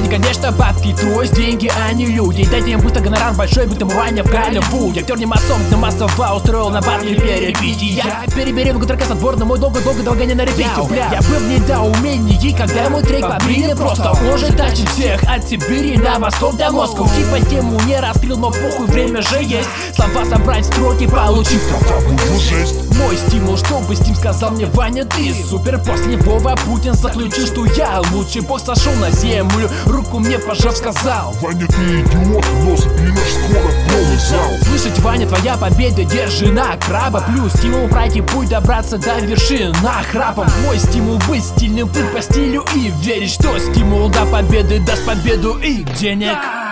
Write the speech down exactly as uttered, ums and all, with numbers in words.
Сегодня, конечно, бабки, трость, деньги, а не люди. Дайте им быстро гонорар большой, будто Ваня в Голливуде. Актер не масон, но массово устроил на батле перепития. Переберем гутерка с отборным, мой долго-долго долго не на репите. Я был в недоумении, когда мой трек побрили просто. Он же тащит всех от Сибири на восток до Москвы. Типа тему не раскрыл, но похуй, время же есть. Слова собрать, строки получив какую жесть. Мой стимул, чтобы Стим сказал мне: Ваня, ты супер. После Вова Путин заключил, что я лучший бог, сошел на землю, руку мне пожав, сказал: Ваня, ты идиот, но спинаш скоро полный зал. Слышать, Ваня, твоя победа держена краба. Плюс стимул пройти путь, добраться до вершины храпом. Мой стимул быть стильным, путь по стилю и верить, что стимул до победы даст победу и денег.